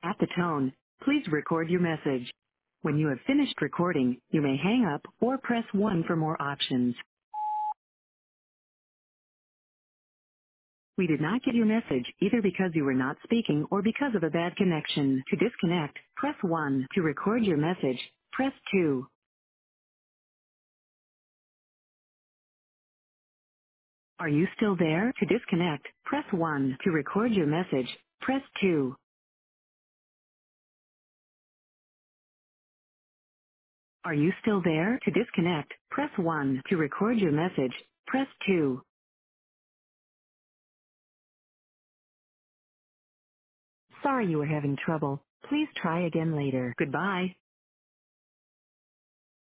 At the tone, please record your message. When you have finished recording, you may hang up or press 1 for more options. We did not get your message either because you were not speaking or because of a bad connection. To disconnect, press 1. To record your message, press 2. Are you still there? To disconnect, press 1. To record your message, press 2. Are you still there? To disconnect, press 1. To record your message, press 2. Sorry you were having trouble. Please try again later. Goodbye.